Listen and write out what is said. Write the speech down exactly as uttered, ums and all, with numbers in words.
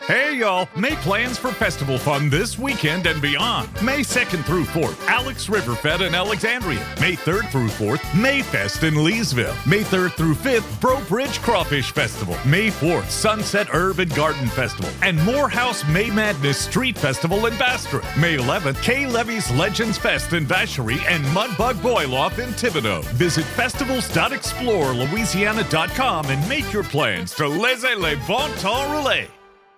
Hey, y'all. Make plans for festival fun this weekend and beyond. May second through fourth, Alex Riverfed in Alexandria. May third through fourth, Mayfest in Leesville. May third through fifth, Bro Bridge Crawfish Festival. May fourth, Sunset Urban Garden Festival. And Morehouse May Madness Street Festival in Bastrop. May eleventh, Kay Levy's Legends Fest in Vacherie and Mudbug Boil-Off in Thibodaux. Visit festivals dot explore louisiana dot com and make your plans to laissez les bon temps rouler.